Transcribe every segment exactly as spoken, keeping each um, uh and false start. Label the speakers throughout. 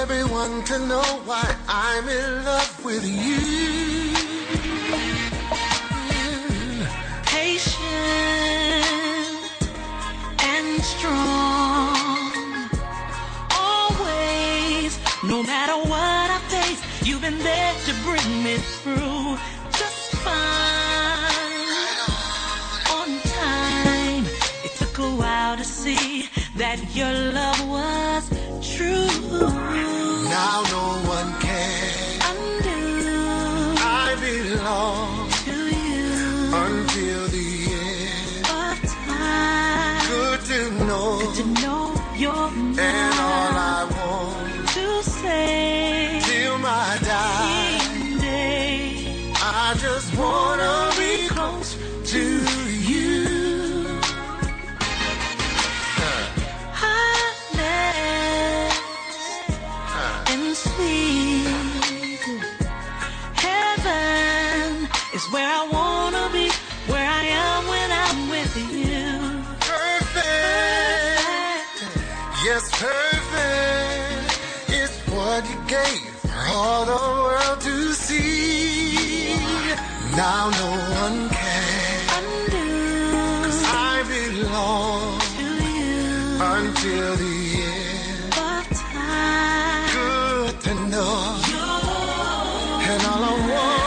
Speaker 1: everyone to know why I'm in love with you.
Speaker 2: Patient and strong, always, no matter what I face, you've been there to bring me through just fine. On time, it took a while to see that your love was true.
Speaker 1: Now no one can
Speaker 2: undo.
Speaker 1: I belong
Speaker 2: to you
Speaker 1: until the end
Speaker 2: of time.
Speaker 1: Good to know,
Speaker 2: Good to know you're mine.
Speaker 1: And all I want
Speaker 2: to say
Speaker 1: till my dying day, I just wanna be close to you.
Speaker 2: Is where I wanna be, where I am when I'm with you.
Speaker 1: Perfect, yes, perfect is what you gave for all the world to see. Now no one can
Speaker 2: undo,
Speaker 1: 'cause I belong
Speaker 2: to you
Speaker 1: until the end
Speaker 2: of time.
Speaker 1: Good to know, and all I want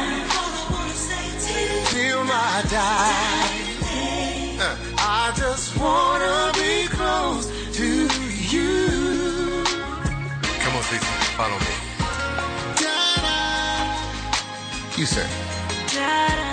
Speaker 1: I die. Uh, I just wanna be close to you. Come on, Stacey, follow me. Da-da. You say.
Speaker 2: Da-da.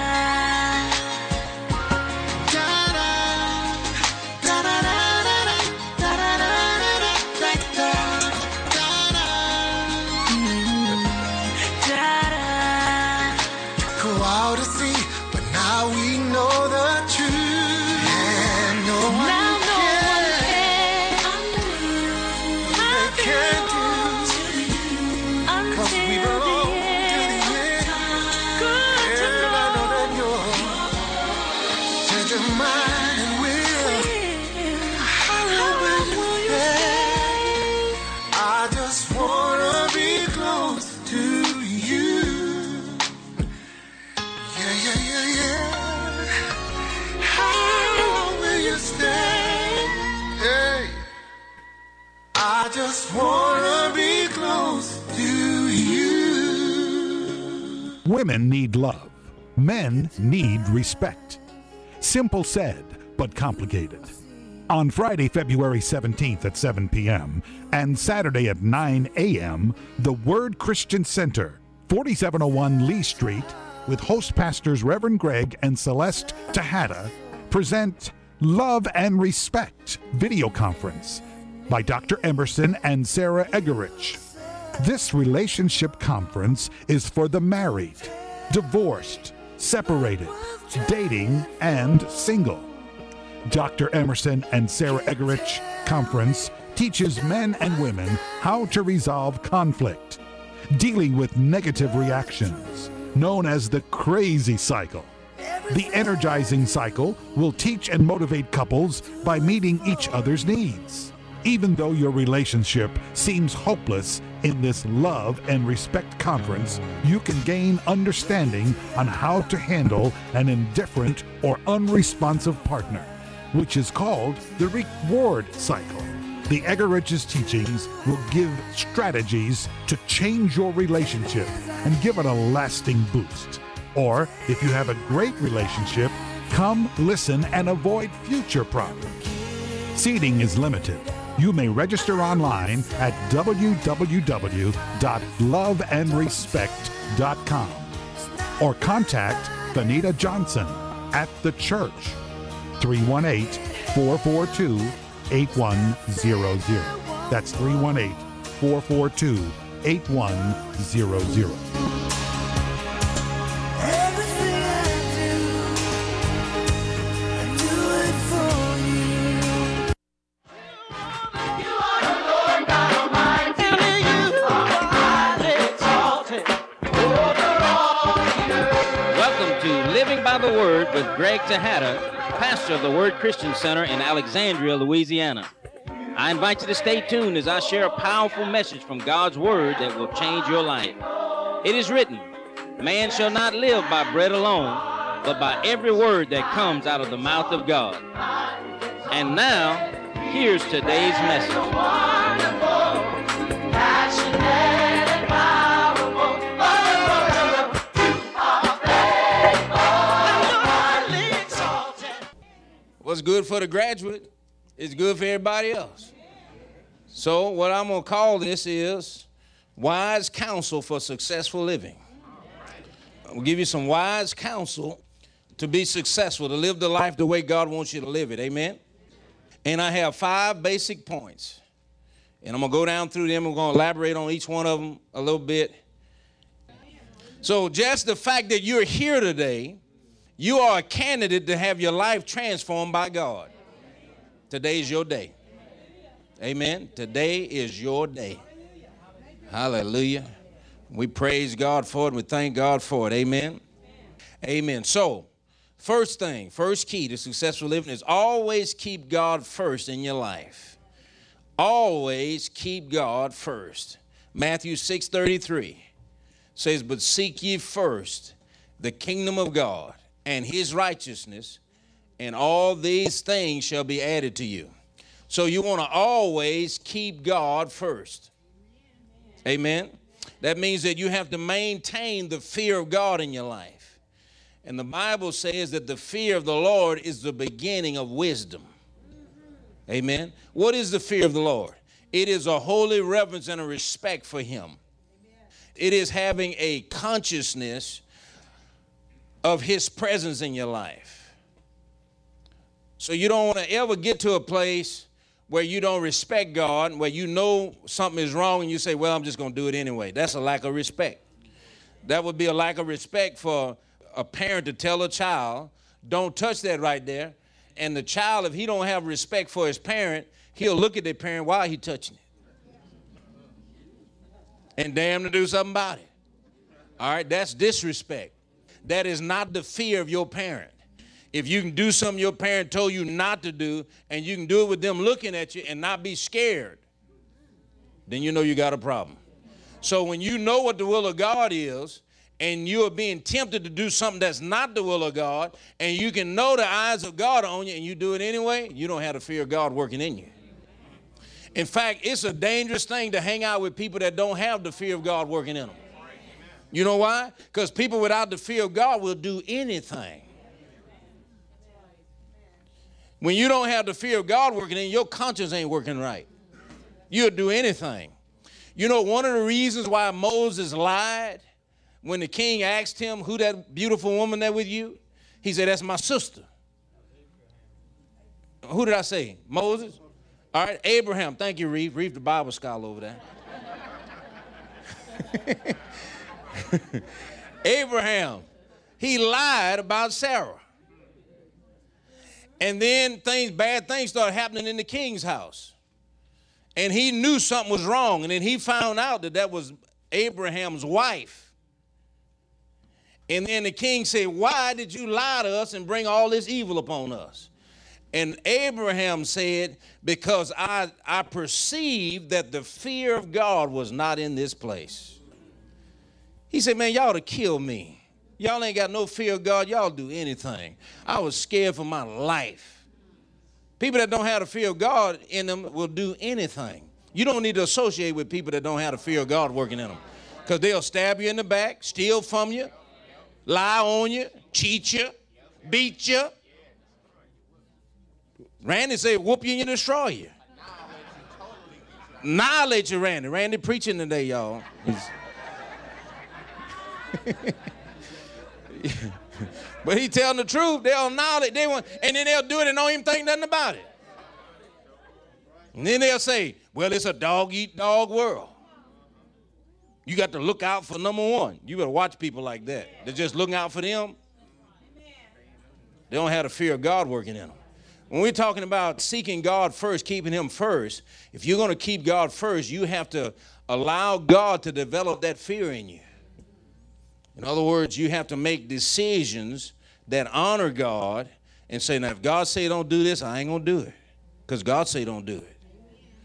Speaker 1: I just wanna be close to you.
Speaker 3: Women need love. Men need respect. Simple said, but complicated. On Friday, February seventeenth at seven p.m. and Saturday at nine a.m., the Word Christian Center, forty-seven oh one Lee Street, with host pastors Reverend Greg and Celeste Tejada, present Love and Respect video conference by Doctor Emerson and Sarah Egerich. This relationship conference is for the married, divorced, separated, dating, and single. Doctor Emerson and Sarah Egerich Conference teaches men and women how to resolve conflict, dealing with negative reactions, known as the crazy cycle. The energizing cycle will teach and motivate couples by meeting each other's needs. Even though your relationship seems hopeless in this Love and Respect conference, you can gain understanding on how to handle an indifferent or unresponsive partner, which is called the reward cycle. The Egerich's teachings will give strategies to change your relationship and give it a lasting boost. Or, if you have a great relationship, come listen and avoid future problems. Seating is limited. You may register online at w w w dot love and respect dot com or contact Benita Johnson at the church, three one eight, four four two, eight one zero zero. That's three one eight, four four two, eight one zero zero.
Speaker 4: By the Word with Greg Tejada, pastor of the Word Christian Center in Alexandria, Louisiana. I invite you to stay tuned as I share a powerful message from God's Word that will change your life. It is written, man shall not live by bread alone, but by every word that comes out of the mouth of God. And now, here's today's message. What's good for the graduate is good for everybody else. So what I'm going to call this is wise counsel for successful living. We'll give you some wise counsel to be successful, to live the life the way God wants you to live it. Amen? And I have five basic points. And I'm going to go down through them. We're going to elaborate on each one of them a little bit. So just the fact that you're here today, you are a candidate to have your life transformed by God. Today's your day. Amen. Today is your day. Hallelujah. We praise God for it. We thank God for it. Amen. Amen. So, first thing, first key to successful living is always keep God first in your life. Always keep God first. Matthew six thirty-three says, but seek ye first the kingdom of God and his righteousness, and all these things shall be added to you. So you want to always keep God first. Amen. That means that you have to maintain the fear of God in your life. And the Bible says that the fear of the Lord is the beginning of wisdom. Amen. What is the fear of the Lord? It is a holy reverence and a respect for him. It is having a consciousness of his presence in your life. So you don't want to ever get to a place where you don't respect God, where you know something is wrong and you say, well, I'm just going to do it anyway. That's a lack of respect. That would be a lack of respect for a parent to tell a child, don't touch that right there. And the child, if he don't have respect for his parent, he'll look at their parent while he's touching it. And damn to do something about it. All right, that's disrespect. That is not the fear of your parent. If you can do something your parent told you not to do, and you can do it with them looking at you and not be scared, then you know you got a problem. So when you know what the will of God is, and you are being tempted to do something that's not the will of God, and you can know the eyes of God on you, and you do it anyway, you don't have the fear of God working in you. In fact, it's a dangerous thing to hang out with people that don't have the fear of God working in them. You know why? Because people without the fear of God will do anything. When you don't have the fear of God working in, your conscience ain't working right. You'll do anything. You know, one of the reasons why Moses lied when the king asked him, who that beautiful woman there with you? He said, that's my sister. Who did I say? Moses? All right, Abraham. Thank you, Reeve. Reeve, the Bible scholar over there. Abraham, he lied about Sarah. And then things, bad things started happening in the king's house. And he knew something was wrong. And then he found out that that was Abraham's wife. And then the king said, why did you lie to us and bring all this evil upon us? And Abraham said, because I, I perceived that the fear of God was not in this place. He said, man, y'all to kill me. Y'all ain't got no fear of God. Y'all do anything. I was scared for my life. People that don't have the fear of God in them will do anything. You don't need to associate with people that don't have the fear of God working in them, because they'll stab you in the back, steal from you, lie on you, cheat you, beat you. Randy said, whoop you and destroy you. Annihilate you, Randy. Randy preaching today, y'all. But he telling the truth. They'll annihilate, they want, and then they'll do it and don't even think nothing about it. And then they'll say, well, it's a dog-eat-dog world. You got to look out for number one. You better watch people like that. They're just looking out for them. They don't have the fear of God working in them. When we're talking about seeking God first, keeping him first, if you're going to keep God first, you have to allow God to develop that fear in you. In other words, you have to make decisions that honor God and say, now, if God say don't do this, I ain't going to do it, because God say don't do it.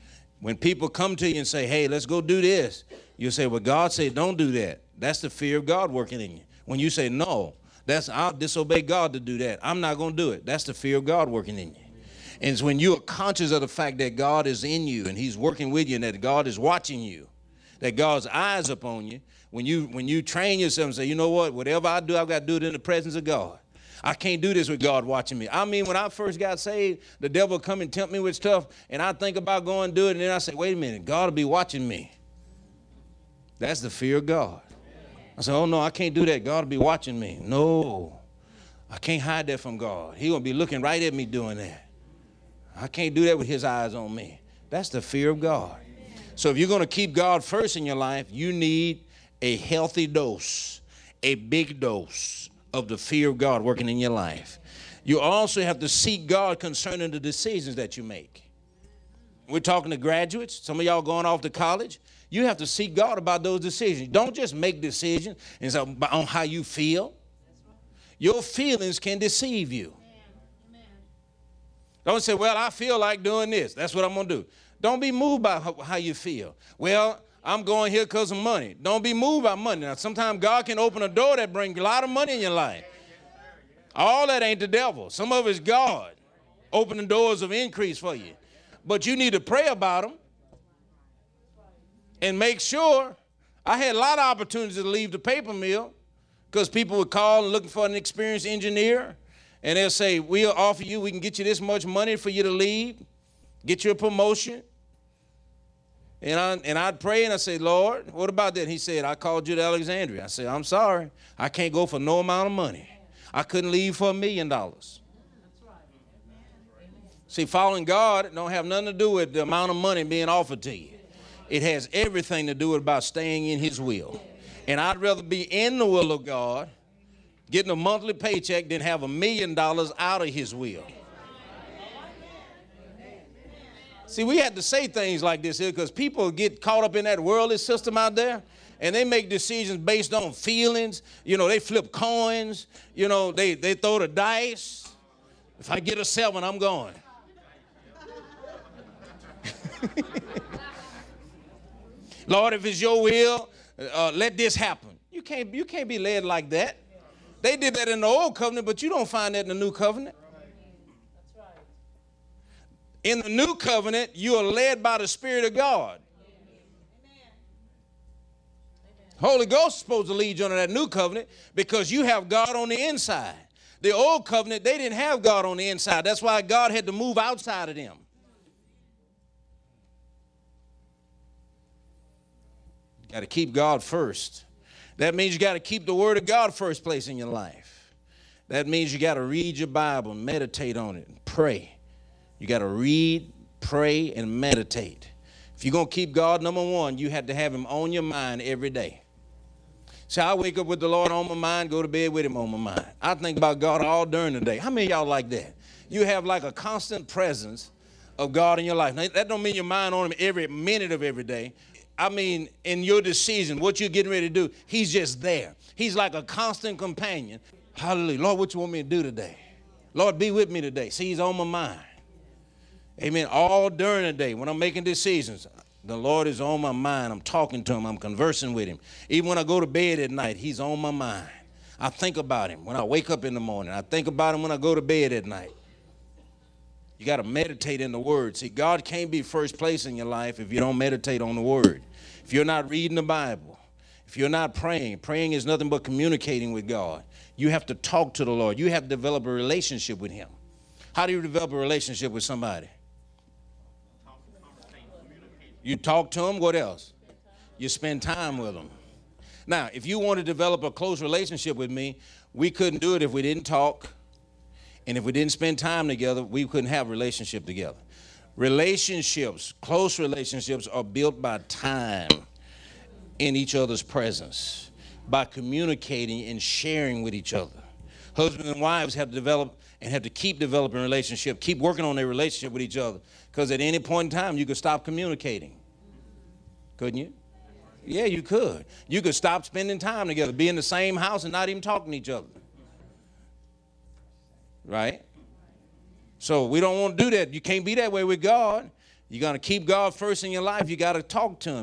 Speaker 4: When people come to you and say, hey, let's go do this, you say, well, God said don't do that. That's the fear of God working in you. When you say, no, that's I'll disobey God to do that. I'm not going to do it. That's the fear of God working in you. And it's when you are conscious of the fact that God is in you and he's working with you and that God is watching you, that God's eyes upon you, when you when you train yourself and say, you know what, whatever I do, I've got to do it in the presence of God. I can't do this with God watching me. I mean, when I first got saved, the devil come and tempt me with stuff, and I think about going and do it, and then I say, wait a minute, God will be watching me. That's the fear of God. I said, oh, no, I can't do that. God will be watching me. No, I can't hide that from God. He going to be looking right at me doing that. I can't do that with his eyes on me. That's the fear of God. So if you're going to keep God first in your life, you need a healthy dose, a big dose of the fear of God working in your life. You also have to seek God concerning the decisions that you make. We're talking to graduates. Some of y'all going off to college. You have to seek God about those decisions. Don't just make decisions on how you feel. Your feelings can deceive you. Don't say, well, I feel like doing this. That's what I'm going to do. Don't be moved by how you feel. Well, I'm going here because of money. Don't be moved by money. Now, sometimes God can open a door that brings a lot of money in your life. All that ain't the devil. Some of it's God opening doors of increase for you. But you need to pray about them and make sure. I had a lot of opportunities to leave the paper mill because people would call and looking for an experienced engineer, and they'll say, we'll offer you, we can get you this much money for you to leave, get you a promotion. And, I, and I'd pray and I'd say, Lord, what about that? He said, I called you to Alexandria. I said, I'm sorry. I can't go for no amount of money. I couldn't leave for a million dollars. See, following God don't have nothing to do with the amount of money being offered to you. It has everything to do with about staying in his will. And I'd rather be in the will of God, getting a monthly paycheck, than have a million dollars out of his will. See, we had to say things like this here because people get caught up in that worldly system out there, and they make decisions based on feelings. You know, they flip coins. You know, they, they throw the dice. If I get a seven, I'm going. Lord, if it's your will, uh, let this happen. You can't, you can't be led like that. They did that in the old covenant, but you don't find that in the new covenant. In the new covenant, you are led by the Spirit of God. Amen. Holy Ghost is supposed to lead you under that new covenant because you have God on the inside. The old covenant, they didn't have God on the inside. That's why God had to move outside of them. You got to keep God first. That means you got to keep the Word of God first place in your life. That means you got to read your Bible, meditate on it, and pray. You got to read, pray, and meditate. If you're going to keep God number one, you have to have him on your mind every day. See, I wake up with the Lord on my mind, go to bed with him on my mind. I think about God all during the day. How many of y'all like that? You have like a constant presence of God in your life. Now, that don't mean your mind on him every minute of every day. I mean, in your decision, what you're getting ready to do, he's just there. He's like a constant companion. Hallelujah. Lord, what you want me to do today? Lord, be with me today. See, he's on my mind. Amen. All during the day when I'm making decisions, the Lord is on my mind. I'm talking to him. I'm conversing with him. Even when I go to bed at night, he's on my mind. I think about him when I wake up in the morning. I think about him when I go to bed at night. You got to meditate in the Word. See, God can't be first place in your life if you don't meditate on the Word. If you're not reading the Bible, if you're not praying, praying is nothing but communicating with God. You have to talk to the Lord. You have to develop a relationship with him. How do you develop a relationship with somebody? You talk to them. What else? You spend time with them. Now, if you want to develop a close relationship with me, we couldn't do it if we didn't talk. And if we didn't spend time together, we couldn't have a relationship together. Relationships, close relationships, are built by time in each other's presence, by communicating and sharing with each other. Husbands and wives have to develop and have to keep developing a relationship, keep working on their relationship with each other, because at any point in time, you could stop communicating. Couldn't you? Yeah, you could. You could stop spending time together, be in the same house and not even talking to each other. Right? So we don't want to do that. You can't be that way with God. You're going to keep God first in your life, you got to talk to him.